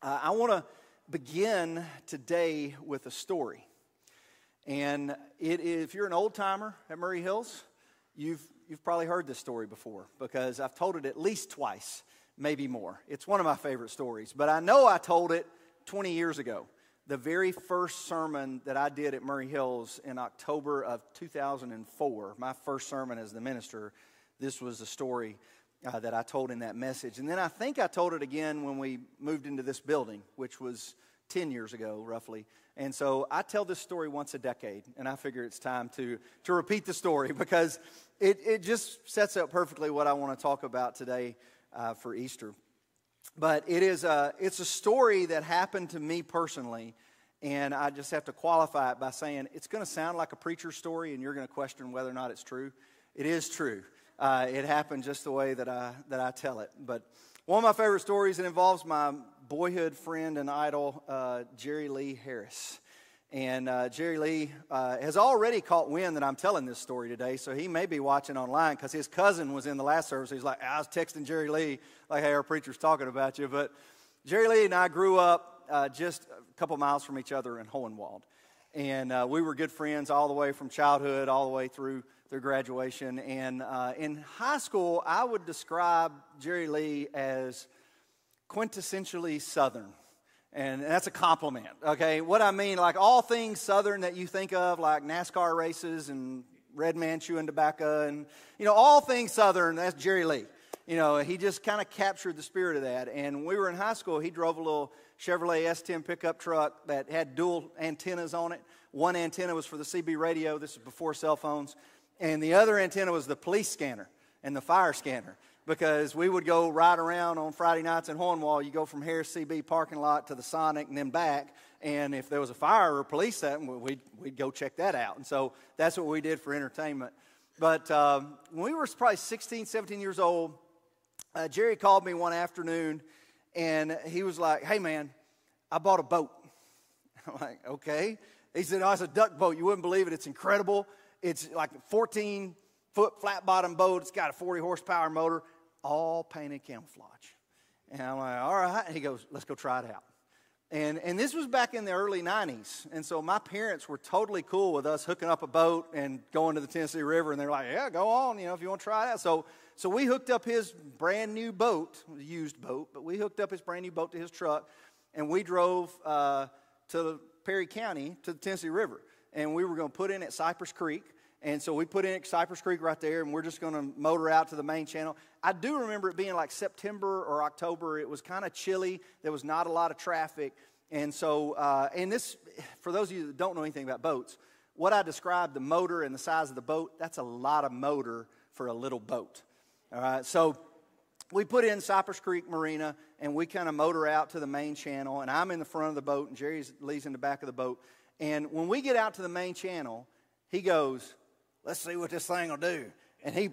I want to begin today with a story. And if you're an old timer at Murray Hills, you've probably heard this story before because I've told it at least twice, maybe more. It's one of my favorite stories, but I know I told it 20 years ago. The very first sermon that I did at Murray Hills in October of 2004, my first sermon as the minister, this was the story that I told in that message. And then I think I told it again when we moved into this building, which was 10 years ago, roughly. And so I tell this story once a decade, and I figure it's time to repeat the story because it just sets up perfectly what I want to talk about today for Easter. But it's a story that happened to me personally, and I just have to qualify it by saying it's going to sound like a preacher's story, and you're going to question whether or not it's true. It is true. It happened just the way that I tell it. But one of my favorite stories, it involves my boyhood friend and idol, Jerry Lee Harris. And Jerry Lee has already caught wind that I'm telling this story today, so he may be watching online because his cousin was in the last service. He's like, I was texting Jerry Lee, like, hey, our preacher's talking about you. But Jerry Lee and I grew up just a couple miles from each other in Hohenwald. And we were good friends all the way from childhood, all the way through graduation. And in high school, I would describe Jerry Lee as quintessentially Southern. And that's a compliment, okay? What I mean, like all things Southern that you think of, like NASCAR races and Red Man chewing tobacco and, all things Southern, that's Jerry Lee. He just kind of captured the spirit of that. And when we were in high school, he drove a little Chevrolet S10 pickup truck that had dual antennas on it. One antenna was for the CB radio. This is before cell phones. And the other antenna was the police scanner and the fire scanner. Because we would go ride around on Friday nights in Hohenwald. You go from Harris CB parking lot to the Sonic and then back. And if there was a fire or police, we'd go check that out. And so that's what we did for entertainment. But when we were probably 16, 17 years old, Jerry called me one afternoon. And he was like, hey, man, I bought a boat. I'm like, okay. He said, oh, it's a duck boat. You wouldn't believe it. It's incredible. It's like a 14-foot flat-bottom boat. It's got a 40-horsepower motor. All painted camouflage. And I'm like, all right. And he goes, let's go try it out. And this was back in the early 90s. And so my parents were totally cool with us hooking up a boat and going to the Tennessee River. And they're like, yeah, go on, if you want to try it out. So we hooked up his brand new boat, a used boat, but we hooked up his brand new boat to his truck. And we drove to Perry County to the Tennessee River. And we were going to put in at Cypress Creek. And so we put in at Cypress Creek right there, and we're just going to motor out to the main channel. I do remember it being like September or October. It was kind of chilly. There was not a lot of traffic. And so, and this, for those of you that don't know anything about boats, what I described, the motor and the size of the boat, that's a lot of motor for a little boat. All right, so we put in Cypress Creek Marina, and we kind of motor out to the main channel, and I'm in the front of the boat, and Jerry Lee's in the back of the boat. And when we get out to the main channel, he goes, let's see what this thing will do. And he,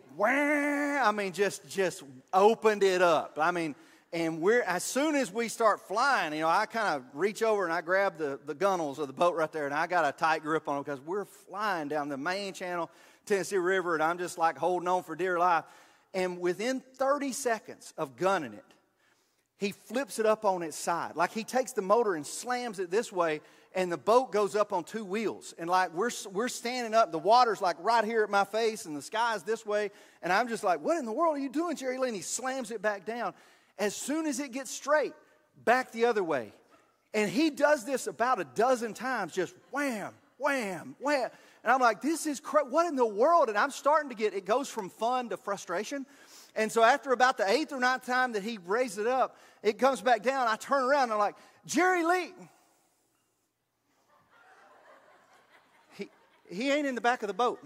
just opened it up. And as soon as we start flying, I kind of reach over and I grab the gunnels of the boat right there, and I got a tight grip on them because we're flying down the main channel, Tennessee River, and I'm just like holding on for dear life. And within 30 seconds of gunning it, he flips it up on its side. Like he takes the motor and slams it this way, and the boat goes up on two wheels. And like we're standing up, the water's like right here at my face, and the sky's this way. And I'm just like, what in the world are you doing, Jerry Lee? And he slams it back down. As soon as it gets straight, back the other way. And he does this about a dozen times, just wham, wham, wham. And I'm like, this is what in the world? And I'm starting to it goes from fun to frustration. And so after about the 8th or 9th time that he raised it up, it comes back down. I turn around and I'm like, Jerry Lee. He ain't in the back of the boat.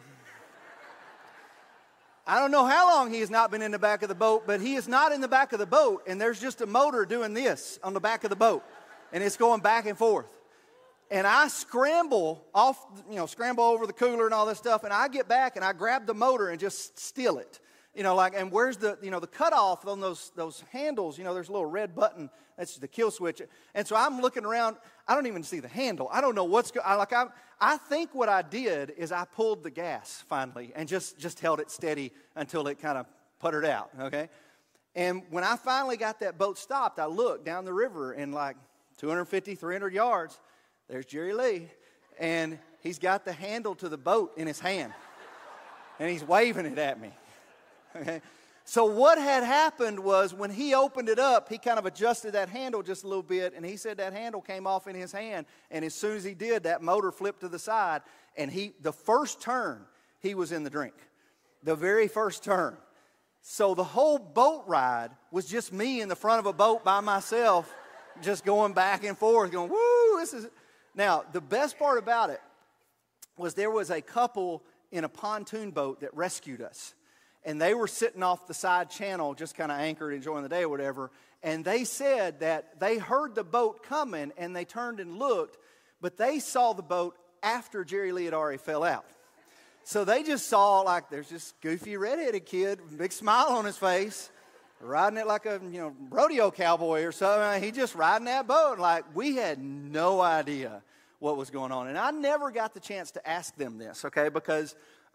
I don't know how long he has not been in the back of the boat, but he is not in the back of the boat, and there's just a motor doing this on the back of the boat, and it's going back and forth. And I scramble over the cooler and all this stuff, and I get back and I grab the motor and just steal it. And where's the cutoff on those handles? There's a little red button. That's the kill switch. And so I'm looking around. I don't even see the handle. I don't know what's going on. I think what I did is I pulled the gas finally and just held it steady until it kind of puttered out, okay? And when I finally got that boat stopped, I looked down the river and like, 250, 300 yards. There's Jerry Lee. And he's got the handle to the boat in his hand. And he's waving it at me. Okay? So what had happened was when he opened it up, he kind of adjusted that handle just a little bit, and he said that handle came off in his hand, and as soon as he did, that motor flipped to the side, and the first turn, he was in the drink. The very first turn. So the whole boat ride was just me in the front of a boat by myself, just going back and forth, going, woo, this is... Now, the best part about it was there was a couple in a pontoon boat that rescued us. And they were sitting off the side channel, just kind of anchored, enjoying the day or whatever. And they said that they heard the boat coming, and they turned and looked, but they saw the boat after Jerry Lee had already fell out. So they just saw, like, there's this goofy redheaded kid, big smile on his face, riding it like a rodeo cowboy or something. He just riding that boat. Like, we had no idea what was going on. And I never got the chance to ask them this, okay, because...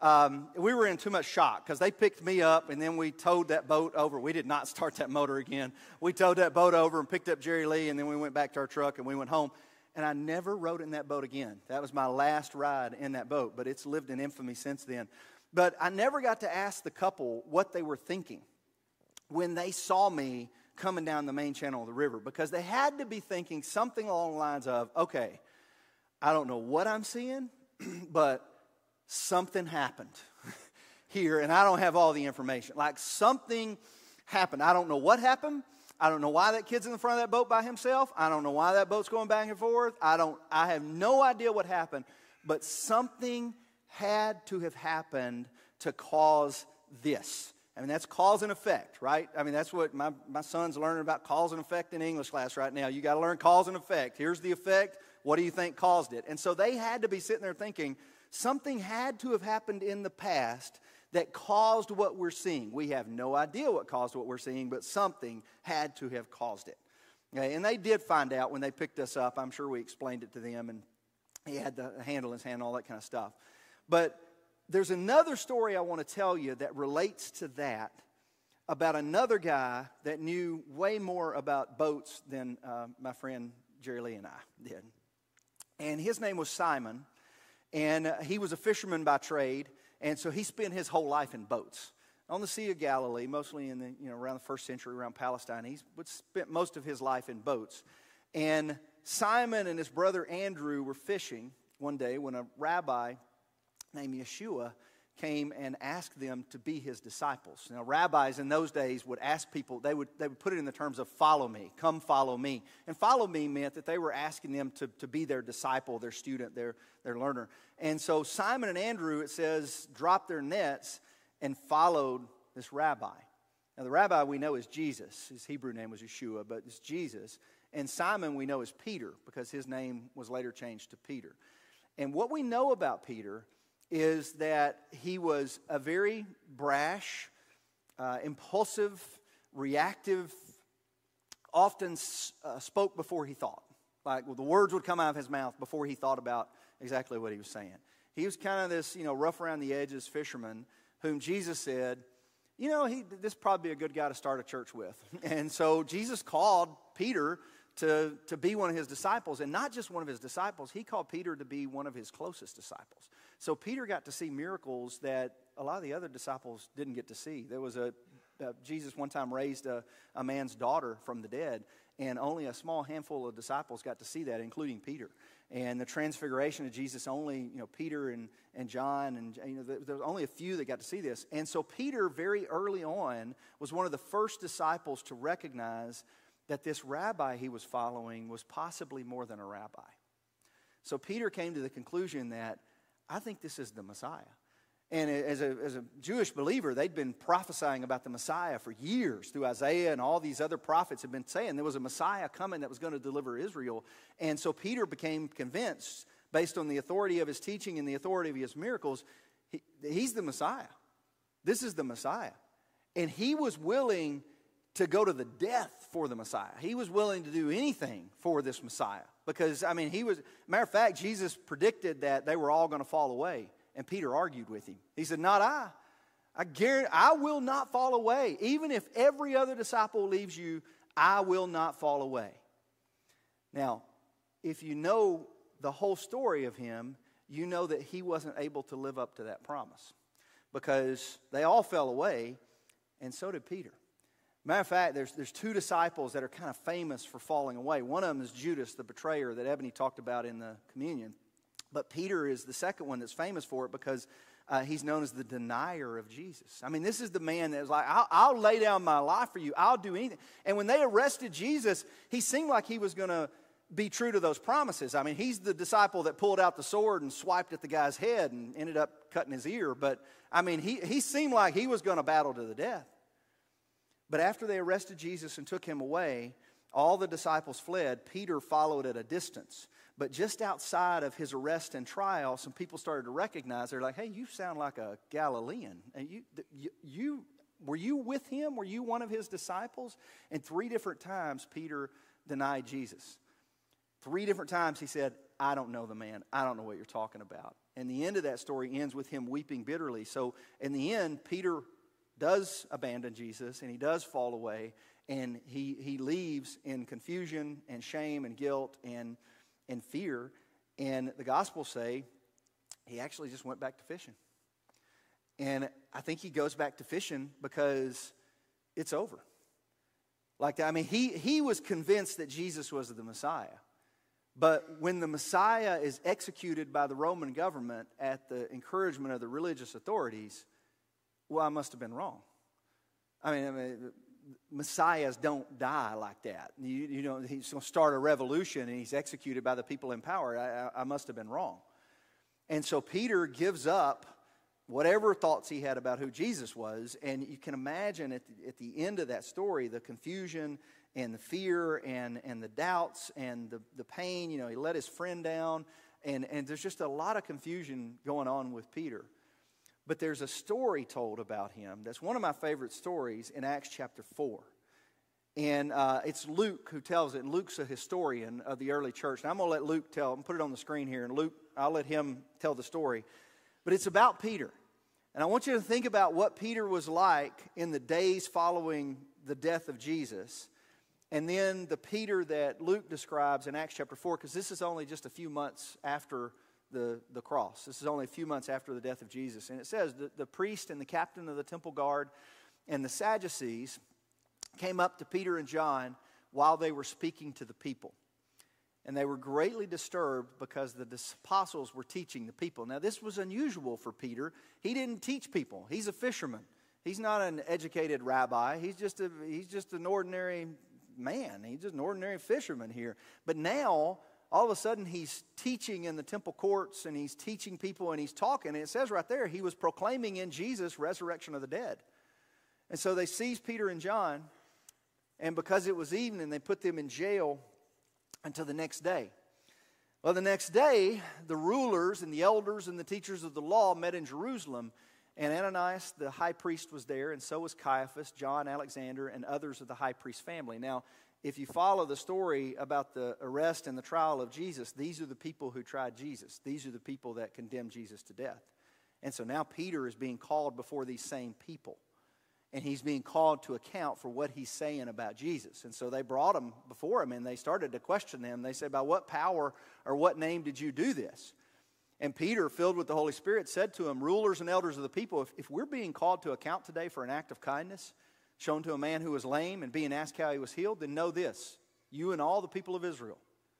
we were in too much shock because they picked me up and then we towed that boat over. We did not start that motor again. We towed that boat over and picked up Jerry Lee, and then we went back to our truck and we went home. And I never rode in that boat again. That was my last ride in that boat, but it's lived in infamy since then. But I never got to ask the couple what they were thinking when they saw me coming down the main channel of the river, because they had to be thinking something along the lines of, okay, I don't know what I'm seeing, but something happened here, and I don't have all the information. Like, something happened. I don't know what happened. I don't know why that kid's in the front of that boat by himself. I don't know why that boat's going back and forth. I have no idea what happened, but something had to have happened to cause this. I mean, that's cause and effect, right? I mean, that's what my son's learning about cause and effect in English class right now. You got to learn cause and effect. Here's the effect. What do you think caused it? And so they had to be sitting there thinking, something had to have happened in the past that caused what we're seeing. We have no idea what caused what we're seeing, but something had to have caused it. Okay, and they did find out when they picked us up. I'm sure we explained it to them, and he had the handle in his hand, all that kind of stuff. But there's another story I want to tell you that relates to that, about another guy that knew way more about boats than my friend Jerry Lee and I did. And his name was Simon. And he was a fisherman by trade, and so he spent his whole life in boats on the Sea of Galilee, mostly in the around the first century, around Palestine. He spent most of his life in boats. And Simon and his brother Andrew were fishing one day when a rabbi named Yeshua came and asked them to be his disciples. Now, rabbis in those days would ask people, they would put it in the terms of follow me, come follow me. And follow me meant that they were asking them to be their disciple, their student, their learner. And so Simon and Andrew, it says, dropped their nets and followed this rabbi. Now, the rabbi we know is Jesus. His Hebrew name was Yeshua, but it's Jesus. And Simon we know is Peter, because his name was later changed to Peter. And what we know about Peter is that he was a very brash, impulsive, reactive, often spoke before he thought. Like, the words would come out of his mouth before he thought about exactly what he was saying. He was kind of this, rough around the edges fisherman whom Jesus said, this is probably a good guy to start a church with. And so Jesus called Peter to be one of his disciples, and not just one of his disciples. He called Peter to be one of his closest disciples. So Peter got to see miracles that a lot of the other disciples didn't get to see. There was Jesus one time raised a man's daughter from the dead, and only a small handful of disciples got to see that, including Peter. And the transfiguration of Jesus, only Peter and John, and there was only a few that got to see this. And so Peter, very early on, was one of the first disciples to recognize that this rabbi he was following was possibly more than a rabbi. So Peter came to the conclusion that, I think this is the Messiah. And as a Jewish believer, they'd been prophesying about the Messiah for years through Isaiah, and all these other prophets had been saying there was a Messiah coming that was going to deliver Israel. And so Peter became convinced, based on the authority of his teaching and the authority of his miracles, he's the Messiah. This is the Messiah. And he was willing to go to the death for the Messiah. He was willing to do anything for this Messiah. Because, matter of fact, Jesus predicted that they were all going to fall away. And Peter argued with him. He said, not I. I guarantee, I will not fall away. Even if every other disciple leaves you, I will not fall away. Now, if you know the whole story of him, you know that he wasn't able to live up to that promise because they all fell away, and so did Peter. Matter of fact, there's two disciples that are kind of famous for falling away. One of them is Judas, the betrayer that Ebony talked about in the communion. But Peter is the second one that's famous for it because he's known as the denier of Jesus. I mean, this is the man that was like, I'll lay down my life for you. I'll do anything. And when they arrested Jesus, he seemed like he was going to be true to those promises. I mean, he's the disciple that pulled out the sword and swiped at the guy's head and ended up cutting his ear. But, I mean, he seemed like he was going to battle to the death. But after they arrested Jesus and took him away, all the disciples fled. Peter followed at a distance. But just outside of his arrest and trial, some people started to recognize. They're like, hey, you sound like a Galilean. And were you with him? Were you one of his disciples? And 3 different times, Peter denied Jesus. 3 different times he said, I don't know the man. I don't know what you're talking about. And the end of that story ends with him weeping bitterly. So in the end, Peter does abandon Jesus, and he does fall away, and he leaves in confusion and shame and guilt and fear. And the Gospels say he actually just went back to fishing. And I think he goes back to fishing because it's over. Like, I mean, he was convinced that Jesus was the Messiah. But when the Messiah is executed by the Roman government at the encouragement of the religious authorities, well, I must have been wrong. I mean, Messiahs don't die like that. You know, he's going to start a revolution and he's executed by the people in power. I must have been wrong. And so Peter gives up whatever thoughts he had about who Jesus was. And you can imagine at the end of that story, the confusion and the fear and the doubts and the pain. You know, he let his friend down. And there's just a lot of confusion going on with Peter. But there's a story told about him that's one of my favorite stories in Acts chapter 4. And it's Luke who tells it. And Luke's a historian of the early church. And I'm going to let Luke tell. I'm put it on the screen here. And Luke, I'll let him tell the story. But it's about Peter. And I want you to think about what Peter was like in the days following the death of Jesus. And then the Peter that Luke describes in Acts chapter 4. Because this is only just a few months after the cross. This is only a few months after the death of Jesus. And it says the priest and the captain of the temple guard and the Sadducees came up to Peter and John while they were speaking to the people. And they were greatly disturbed because the apostles were teaching the people. Now this was unusual for Peter. He didn't teach people. He's a fisherman. He's not an educated rabbi. He's just an ordinary man. He's just an ordinary fisherman here. But now, all of a sudden, he's teaching in the temple courts, and he's teaching people, and he's talking. And it says right there, he was proclaiming in Jesus resurrection of the dead. And so they seized Peter and John, and because it was evening, they put them in jail until the next day. Well, the next day, the rulers and the elders and the teachers of the law met in Jerusalem, and Ananias, the high priest, was there, and so was Caiaphas, John, Alexander, and others of the high priest family. Now, if you follow the story about the arrest and the trial of Jesus, these are the people who tried Jesus. These are the people that condemned Jesus to death. And so now Peter is being called before these same people. And he's being called to account for what he's saying about Jesus. And so they brought him before him, and they started to question them. They said, by what power or what name did you do this? And Peter, filled with the Holy Spirit, said to him, rulers and elders of the people, if we're being called to account today for an act of kindness shown to a man who was lame and being asked how he was healed, then know this, you and all the people of Israel.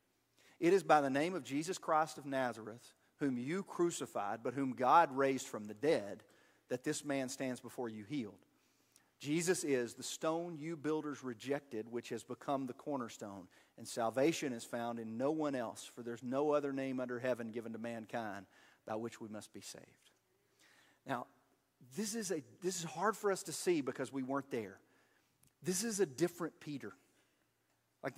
It is by the name of Jesus Christ of Nazareth, whom you crucified, but whom God raised from the dead, that this man stands before you healed. Jesus is the stone you builders rejected, which has become the cornerstone. And salvation is found in no one else, for there's no other name under heaven given to mankind by which we must be saved. Now, this is hard for us to see because we weren't there. This is a different Peter. Like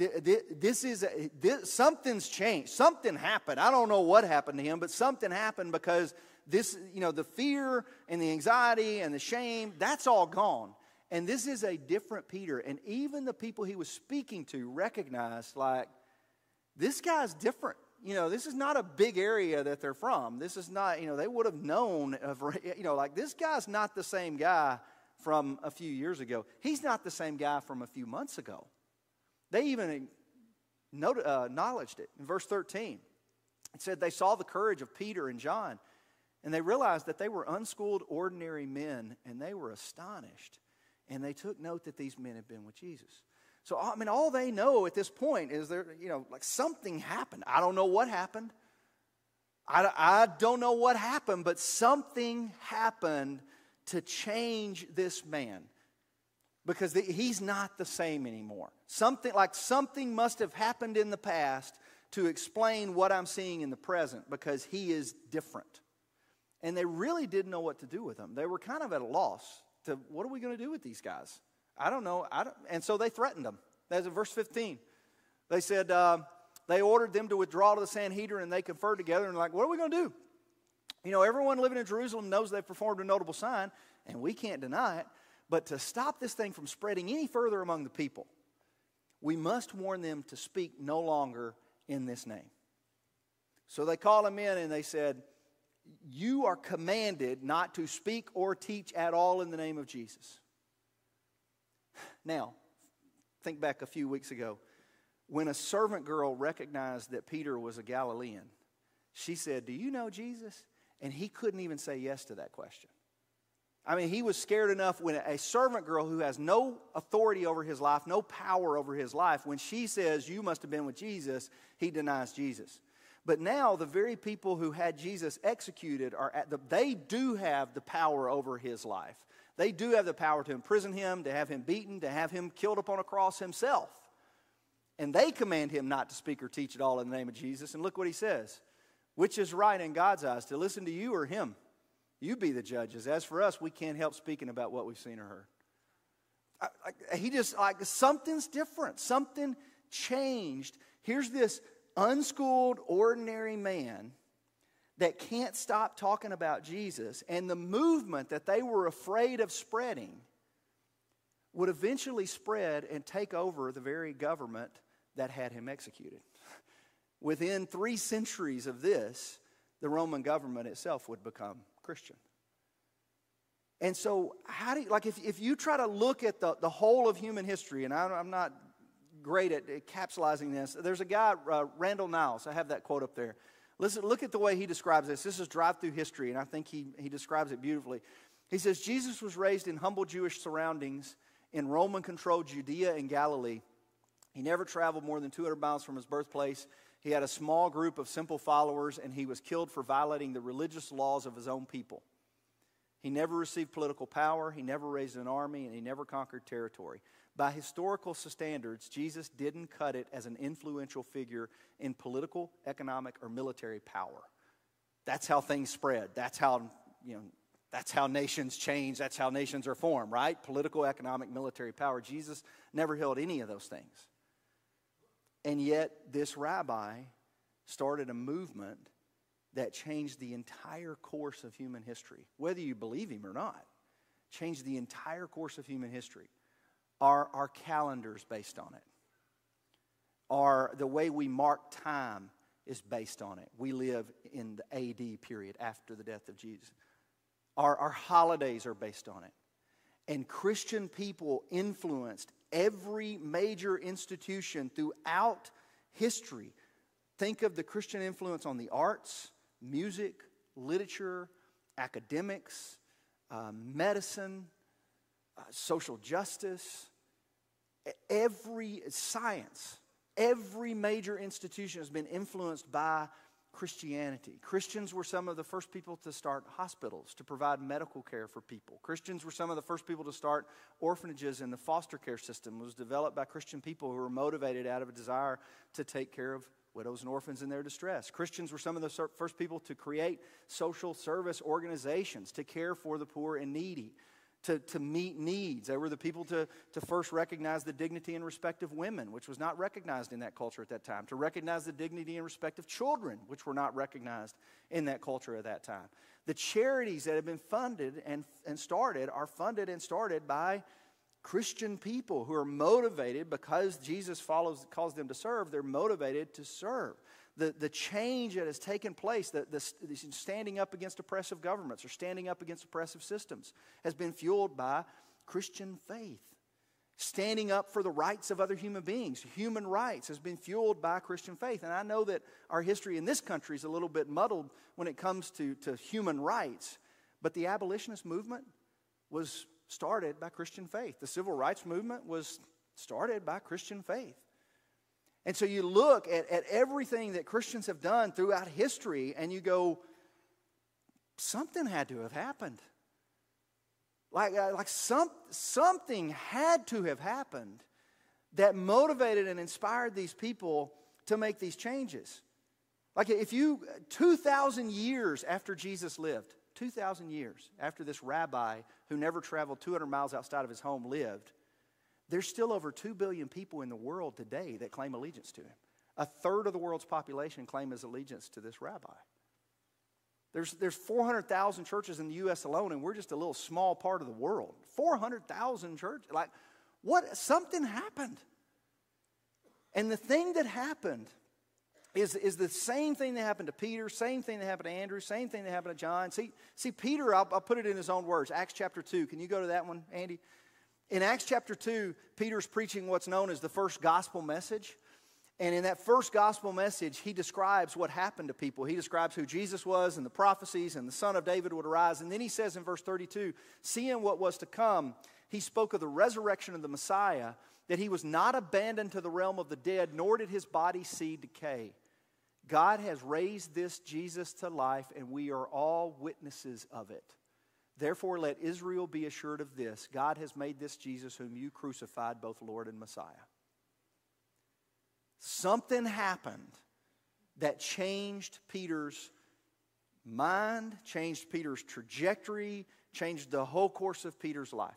something's changed. Something happened. I don't know what happened to him, but something happened because this, the fear and the anxiety and the shame, that's all gone. And this is a different Peter. And even the people he was speaking to recognized, like, this guy's different. This is not a big area that they're from. This is not, they would have known of, this guy's not the same guy from a few years ago. He's not the same guy from a few months ago. They even acknowledged it. In verse 13, it said, they saw the courage of Peter and John, and they realized that they were unschooled, ordinary men, and they were astonished. And they took note that these men had been with Jesus. So, I mean, all they know at this point is like something happened. I don't know what happened. I don't know what happened, but something happened to change this man. Because he's not the same anymore. Something must have happened in the past to explain what I'm seeing in the present, because he is different. And they really didn't know what to do with him. They were kind of at a loss to, what are we going to do with these guys? I don't know. And so they threatened them. That's in verse 15. They said, they ordered them to withdraw to the Sanhedrin, and they conferred together and like, what are we going to do? Everyone living in Jerusalem knows they've performed a notable sign, and we can't deny it. But to stop this thing from spreading any further among the people, we must warn them to speak no longer in this name. So they called him in and they said, you are commanded not to speak or teach at all in the name of Jesus. Now, think back a few weeks ago. When a servant girl recognized that Peter was a Galilean, she said, do you know Jesus? And he couldn't even say yes to that question. I mean, he was scared enough when a servant girl who has no authority over his life, no power over his life, when she says, you must have been with Jesus, he denies Jesus. But now the very people who had Jesus executed, they do have the power over his life. They do have the power to imprison him, to have him beaten, to have him killed upon a cross himself. And they command him not to speak or teach at all in the name of Jesus. And look what he says. Which is right in God's eyes, to listen to you or him? You be the judges. As for us, we can't help speaking about what we've seen or heard. Something's different. Something changed. Here's this unschooled, ordinary man that can't stop talking about Jesus. And the movement that they were afraid of spreading would eventually spread and take over the very government that had him executed. Within 3 centuries of this, the Roman government itself would become Christian. And so, if you try to look at the whole of human history, and I'm not great at capsulizing this, there's a guy, Randall Niles, I have that quote up there. Listen, look at the way he describes this. This is Drive Through History, and I think he describes it beautifully. He says, Jesus was raised in humble Jewish surroundings in Roman-controlled Judea and Galilee. He never traveled more than 200 miles from his birthplace. He had a small group of simple followers, and he was killed for violating the religious laws of his own people. He never received political power, he never raised an army, and he never conquered territory. By historical standards, Jesus didn't cut it as an influential figure in political, economic, or military power. That's how things spread. That's how nations change. That's how nations are formed, right? Political, economic, military power. Jesus never held any of those things. And yet, this rabbi started a movement that changed the entire course of human history. Whether you believe him or not, changed the entire course of human history. Our calendars based on it. The way we mark time is based on it. We live in the AD period, after the death of Jesus. Our holidays are based on it. And Christian people influenced every major institution throughout history. Think of the Christian influence on the arts, music, literature, academics, medicine, social justice, science. Every major institution has been influenced by Christianity. Christians were some of the first people to start hospitals, to provide medical care for people. Christians were some of the first people to start orphanages, and the foster care system was developed by Christian people who were motivated out of a desire to take care of widows and orphans in their distress. Christians were some of the first people to create social service organizations to care for the poor and needy, to meet needs. They were the people to first recognize the dignity and respect of women, which was not recognized in that culture at that time. To recognize the dignity and respect of children, which were not recognized in that culture at that time. The charities that have been funded and started are funded and started by Christian people who are motivated because Jesus calls them to serve. They're motivated to serve. The change that has taken place, the standing up against oppressive governments or standing up against oppressive systems, has been fueled by Christian faith. Standing up for the rights of other human beings. Human rights has been fueled by Christian faith. And I know that our history in this country is a little bit muddled when it comes to human rights. But the abolitionist movement was started by Christian faith. The civil rights movement was started by Christian faith. And so you look at everything that Christians have done throughout history and you go, something had to have happened. Like something had to have happened that motivated and inspired these people to make these changes. Like if you, 2,000 years after Jesus lived, 2,000 years after this rabbi who never traveled 200 miles outside of his home lived, there's still over 2 billion people in the world today that claim allegiance to him. A third of the world's population claim his allegiance to this rabbi. There's 400,000 churches in the U.S. alone, and we're just a little small part of the world. 400,000 churches. Like, what? Something happened. And the thing that happened is the same thing that happened to Peter, same thing that happened to Andrew, same thing that happened to John. See Peter, I'll put it in his own words. Acts chapter 2. Can you go to that one, Andy? In Acts chapter 2, Peter's preaching what's known as the first gospel message. And in that first gospel message, he describes what happened to people. He describes who Jesus was and the prophecies and the Son of David would arise. And then he says in verse 32, seeing what was to come, he spoke of the resurrection of the Messiah, that he was not abandoned to the realm of the dead, nor did his body see decay. God has raised this Jesus to life, and we are all witnesses of it. Therefore, let Israel be assured of this. God has made this Jesus whom you crucified, both Lord and Messiah. Something happened that changed Peter's mind, changed Peter's trajectory, changed the whole course of Peter's life.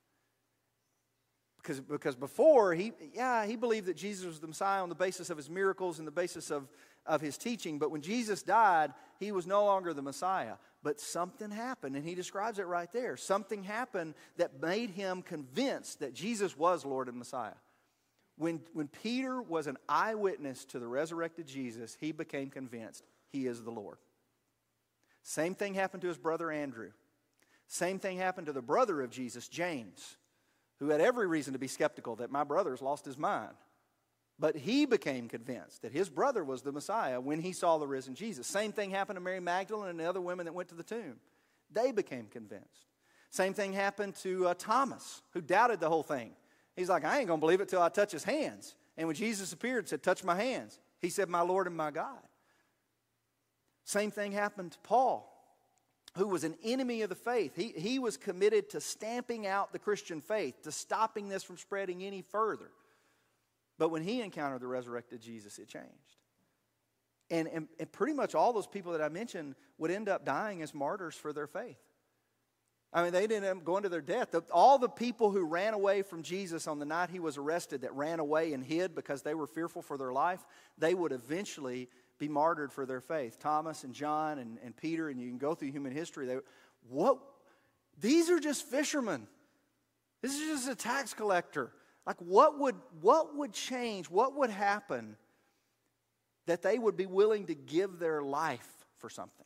Because before, he believed that Jesus was the Messiah on the basis of his miracles and the basis of his teaching. But when Jesus died, he was no longer the Messiah. But something happened, and he describes it right there. Something happened that made him convinced that Jesus was Lord and Messiah. When Peter was an eyewitness to the resurrected Jesus, he became convinced he is the Lord. Same thing happened to his brother Andrew. Same thing happened to the brother of Jesus, James, who had every reason to be skeptical that my brother's lost his mind. But he became convinced that his brother was the Messiah when he saw the risen Jesus. Same thing happened to Mary Magdalene and the other women that went to the tomb. They became convinced. Same thing happened to Thomas, who doubted the whole thing. He's like, I ain't going to believe it till I touch his hands. And when Jesus appeared and said, touch my hands, he said, my Lord and my God. Same thing happened to Paul, who was an enemy of the faith. He was committed to stamping out the Christian faith, to stopping this from spreading any further. But when he encountered the resurrected Jesus, it changed. And pretty much all those people that I mentioned would end up dying as martyrs for their faith. I mean, they didn't end up going to their death. All the people who ran away from Jesus on the night he was arrested, that ran away and hid because they were fearful for their life, they would eventually be martyred for their faith. Thomas and John and Peter, and you can go through human history. These are just fishermen. This is just a tax collector. Like, what would change? What would happen that they would be willing to give their life for something?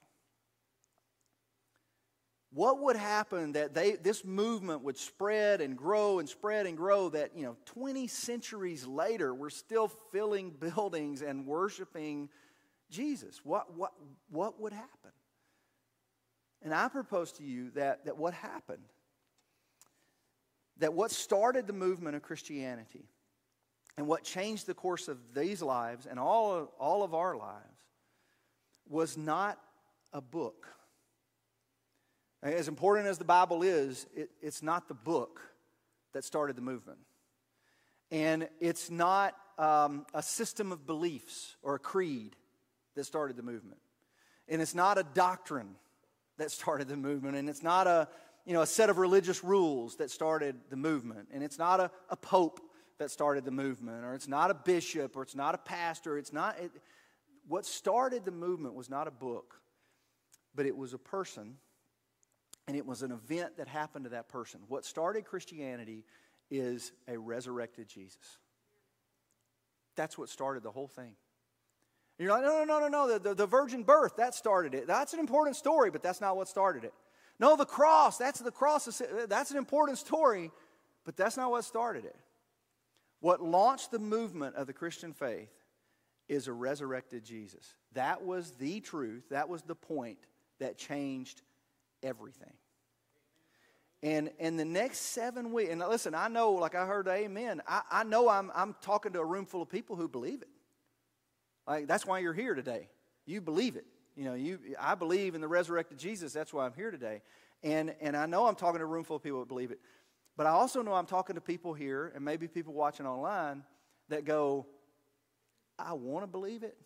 What would happen that this movement would spread and grow and spread and grow, that 20 centuries later we're still filling buildings and worshiping Jesus? What would happen? And I propose to you that what happened, that what started the movement of Christianity and what changed the course of these lives and all of our lives was not a book. As important as the Bible is, it's not the book that started the movement. And it's not a system of beliefs or a creed that started the movement. And it's not a doctrine that started the movement. And it's not a set of religious rules that started the movement. And it's not a pope that started the movement. Or it's not a bishop. Or it's not a pastor. What started the movement was not a book, but it was a person. And it was an event that happened to that person. What started Christianity is a resurrected Jesus. That's what started the whole thing. And you're like, no. The virgin birth, that started it. That's an important story, but that's not what started it. No, the cross, that's an important story, But that's not what started it. What launched the movement of the Christian faith is a resurrected Jesus. That was the truth. That was the point that changed everything. And in the next 7 weeks, and listen, I know, like I heard amen, I know I'm talking to a room full of people who believe it. Like, that's why you're here today. You believe it. I believe in the resurrected Jesus. That's why I'm here today. And I know I'm talking to a room full of people that believe it. But I also know I'm talking to people here, and maybe people watching online, that go, I want to believe it,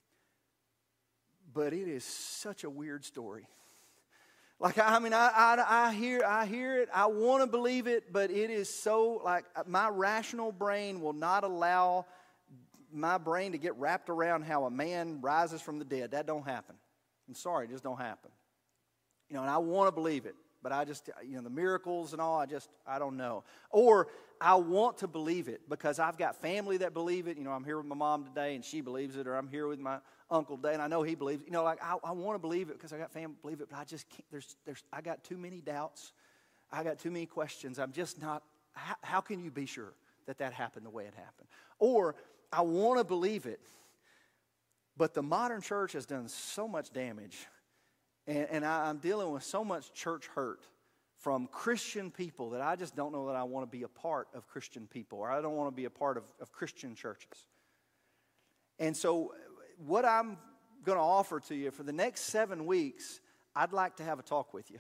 but it is such a weird story. Like, I hear it, I want to believe it, but it is so, like, my rational brain will not allow my brain to get wrapped around how a man rises from the dead. That don't happen. I'm sorry, it just don't happen. And I want to believe it, but I just, the miracles and all, I don't know. Or I want to believe it because I've got family that believe it. I'm here with my mom today and she believes it, or I'm here with my uncle today and I know he believes it. I want to believe it because I got family believe it, but I just can't. I got too many doubts. I got too many questions. I'm just not. How can you be sure that happened the way it happened? Or I want to believe it, but the modern church has done so much damage, and I'm dealing with so much church hurt from Christian people that I just don't know that I want to be a part of Christian people, or I don't want to be a part of Christian churches. And so what I'm going to offer to you for the next 7 weeks, I'd like to have a talk with you.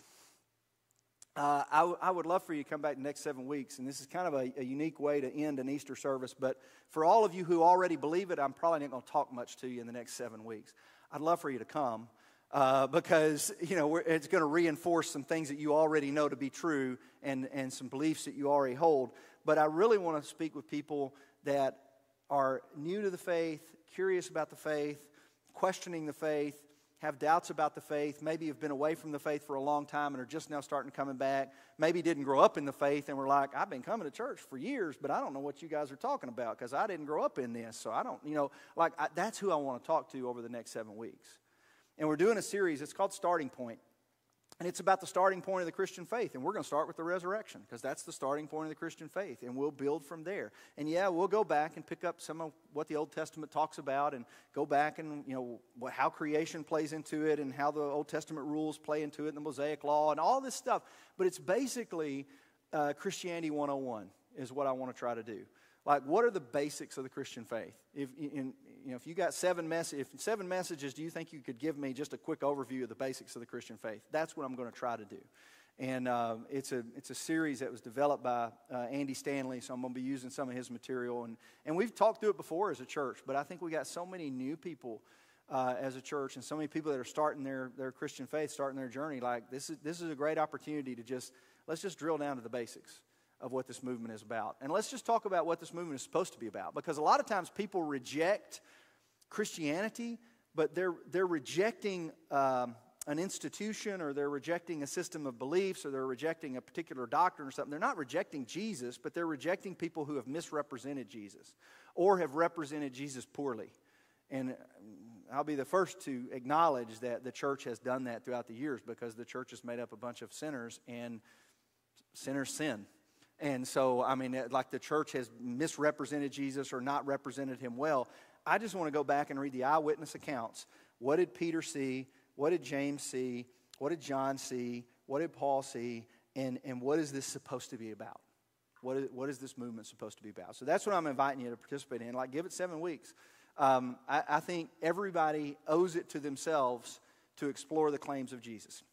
I would love for you to come back the next 7 weeks, and this is kind of a unique way to end an Easter service, but for all of you who already believe it, I'm probably not going to talk much to you in the next 7 weeks. I'd love for you to come because, it's going to reinforce some things that you already know to be true and some beliefs that you already hold. But I really want to speak with people that are new to the faith, curious about the faith, questioning the faith, have doubts about the faith, maybe have been away from the faith for a long time and are just now starting to coming back, maybe didn't grow up in the faith and were like, I've been coming to church for years, but I don't know what you guys are talking about because I didn't grow up in this, so I don't, that's who I want to talk to over the next 7 weeks. And we're doing a series, it's called Starting Point. And it's about the starting point of the Christian faith. And we're going to start with the resurrection because that's the starting point of the Christian faith. And we'll build from there. And yeah, we'll go back and pick up some of what the Old Testament talks about and go back and, how creation plays into it and how the Old Testament rules play into it and the Mosaic Law and all this stuff. But it's basically Christianity 101 is what I want to try to do. Like, what are the basics of the Christian faith? If you got 7 messages, do you think you could give me just a quick overview of the basics of the Christian faith? That's what I'm going to try to do. And it's a series that was developed by Andy Stanley, so I'm going to be using some of his material. And we've talked through it before as a church, but I think we got so many new people as a church and so many people that are starting their Christian faith, starting their journey. Like, this is a great opportunity to let's just drill down to the basics of what this movement is about. And let's just talk about what this movement is supposed to be about. Because a lot of times people reject Christianity, but they're rejecting an institution, or they're rejecting a system of beliefs, or they're rejecting a particular doctrine or something. They're not rejecting Jesus, but they're rejecting people who have misrepresented Jesus or have represented Jesus poorly. And I'll be the first to acknowledge that the church has done that throughout the years because the church has made up a bunch of sinners, and sinners sin. And so, like the church has misrepresented Jesus or not represented him well. I just want to go back and read the eyewitness accounts. What did Peter see? What did James see? What did John see? What did Paul see? And what is this supposed to be about? What is this movement supposed to be about? So that's what I'm inviting you to participate in. Like, give it 7 weeks. I think everybody owes it to themselves to explore the claims of Jesus.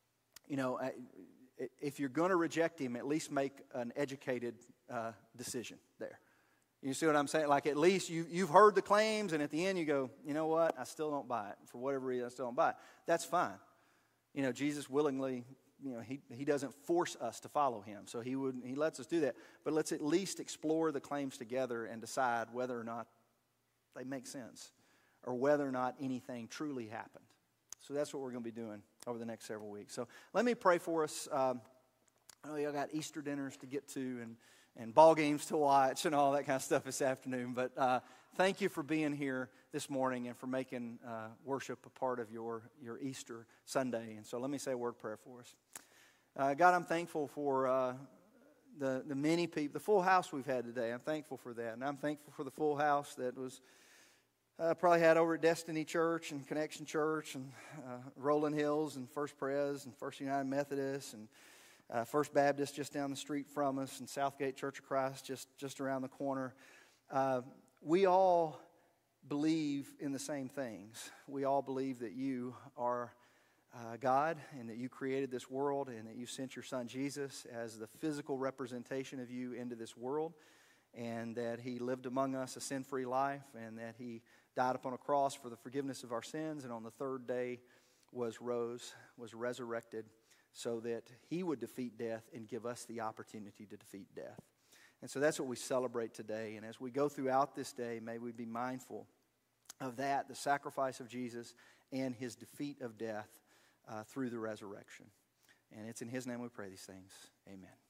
If you're going to reject him, at least make an educated decision there. You see what I'm saying? Like, at least you've heard the claims, and at the end you go, you know what? I still don't buy it. For whatever reason, I still don't buy it. That's fine. Jesus willingly, he doesn't force us to follow him. So he lets us do that. But let's at least explore the claims together and decide whether or not they make sense or whether or not anything truly happened. So that's what we're going to be doing over the next several weeks. So let me pray for us. I know y'all got Easter dinners to get to and ball games to watch and all that kind of stuff this afternoon. But thank you for being here this morning and for making worship a part of your Easter Sunday. And so let me say a word of prayer for us. God, I'm thankful for the many people, the full house we've had today. I'm thankful for that. And I'm thankful for the full house that was probably had over at Destiny Church and Connection Church and Rolling Hills and First Pres and First United Methodist and First Baptist just down the street from us and Southgate Church of Christ just around the corner. We all believe in the same things. We all believe that you are God and that you created this world and that you sent your son Jesus as the physical representation of you into this world, and that he lived among us a sin-free life, and that he died upon a cross for the forgiveness of our sins, and on the third day was resurrected so that he would defeat death and give us the opportunity to defeat death. And so that's what we celebrate today. And as we go throughout this day, may we be mindful of that, the sacrifice of Jesus and his defeat of death through the resurrection. And it's in his name we pray these things. Amen.